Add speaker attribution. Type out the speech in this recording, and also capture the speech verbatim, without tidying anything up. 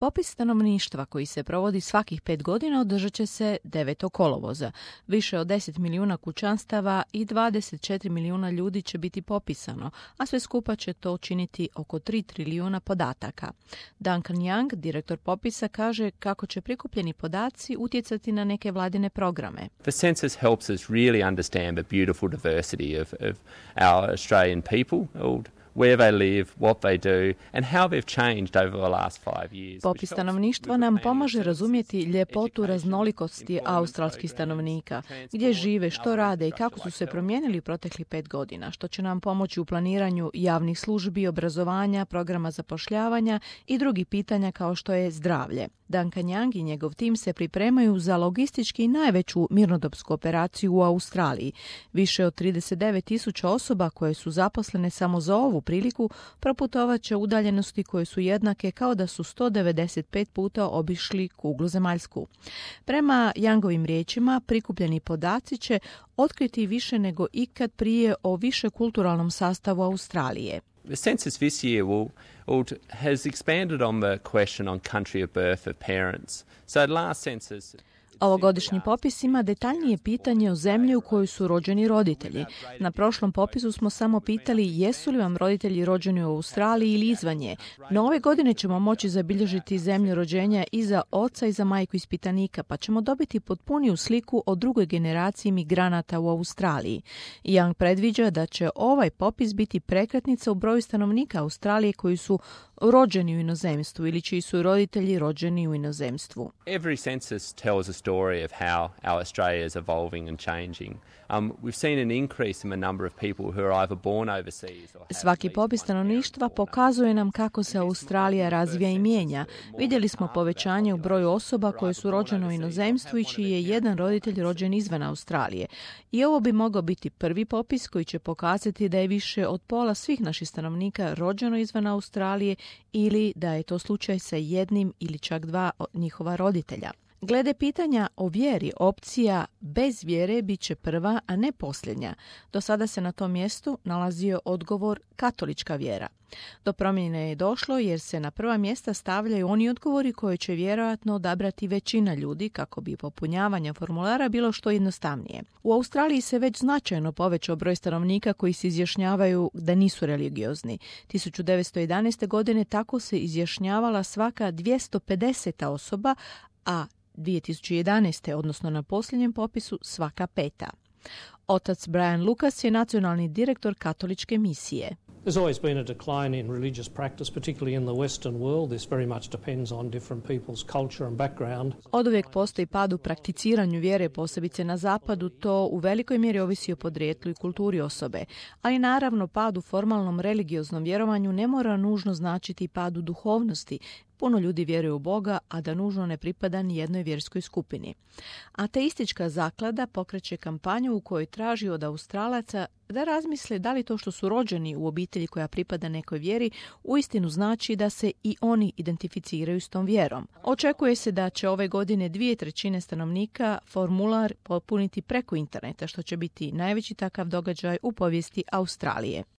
Speaker 1: Popis stanovništva koji se provodi svakih pet godina održat će se devetog kolovoza. Više od deset milijuna kućanstava i dvadeset četiri milijuna ljudi će biti popisano, a sve skupa će to činiti oko tri trilijuna podataka. Duncan Young, direktor popisa, kaže kako će prikupljeni podaci utjecati na neke vladine programe.
Speaker 2: The census helps us really understand the beautiful diversity of, of our Australian people, where they live, what they do, and how they've changed over the last five years.
Speaker 1: Popis stanovništva nam pomaže razumjeti ljepotu raznolikosti australskih stanovnika, gdje žive, što rade i kako su se promijenili proteklih pet godina, što će nam pomoći u planiranju javnih službi, obrazovanja, programa zapošljavanja i drugih pitanja kao što je zdravlje. Duncan Young i njegov tim se pripremaju za logistički najveću mirnodopsku operaciju u Australiji. Više od trideset devet tisuća osoba koje su zaposlene samo za ovu priliku proputovat će udaljenosti koje su jednake kao da su sto devedeset pet puta obišli kuglu zemaljsku. Prema Youngovim riječima, prikupljeni podaci će otkriti više nego ikad prije o višekulturalnom sastavu Australije.
Speaker 2: The census this year will, will, has expanded on the question on country of birth of parents. So last census...
Speaker 1: Ovogodišnji popis ima detaljnije pitanje o zemlji u kojoj su rođeni roditelji. Na prošlom popisu smo samo pitali jesu li vam roditelji rođeni u Australiji ili izvan nje. No ove godine ćemo moći zabilježiti zemlju rođenja i za oca i za majku ispitanika, pa ćemo dobiti potpuniju sliku o drugoj generaciji migranata u Australiji. Young predviđa da će ovaj popis biti prekretnica u broju stanovnika Australije koji su rođeni u inozemstvu ili čiji su roditelji rođeni u inozemstvu.
Speaker 2: Every census tells a story of how our Australia is evolving and changing. Um, we've seen an increase in the number of people who are either born overseas or have...
Speaker 1: Svaki popis stanovništva pokazuje nam kako se Australija razvija i mijenja. Vidjeli smo povećanje u broju osoba koje su rođene u inozemstvu i čiji je jedan roditelj rođen izvan Australije. I ovo bi mogao biti prvi popis koji će pokazati da je više od pola svih naših stanovnika rođeno izvan Australije ili da je to slučaj sa jednim ili čak dva njihova roditelja. Glede pitanja o vjeri, opcija bez vjere bit će prva, a ne posljednja. Do sada se na tom mjestu nalazio odgovor katolička vjera. Do promjene je došlo jer se na prva mjesta stavljaju oni odgovori koje će vjerojatno odabrati većina ljudi kako bi popunjavanje formulara bilo što jednostavnije. U Australiji se već značajno povećao broj stanovnika koji se izjašnjavaju da nisu religiozni. tisuću devetsto jedanaeste. godine tako se izjašnjavala svaka dvjesto pedeset osoba, a dvije tisuće jedanaeste. odnosno na posljednjem popisu svaka peta. Otac Brian Lucas je nacionalni direktor katoličke misije.
Speaker 3: There's always been a decline in religious practice, particularly in the Western world. This very much depends on different people's culture and background.
Speaker 1: Oduvijek postoji pad u prakticiranju vjere, posebice na zapadu, to u velikoj mjeri ovisi o podrijetlu i kulturi osobe. Ali naravno pad u formalnom religioznom vjerovanju ne mora nužno značiti pad u duhovnosti. Puno ljudi vjeruje u Boga, a da nužno ne pripada ni jednoj vjerskoj skupini. Ateistička zaklada pokreće kampanju u kojoj traži od Australaca da razmisle da li to što su rođeni u obitelji koja pripada nekoj vjeri uistinu znači da se i oni identificiraju s tom vjerom. Očekuje se da će ove godine dvije trećine stanovnika formular popuniti preko interneta, što će biti najveći takav događaj u povijesti Australije.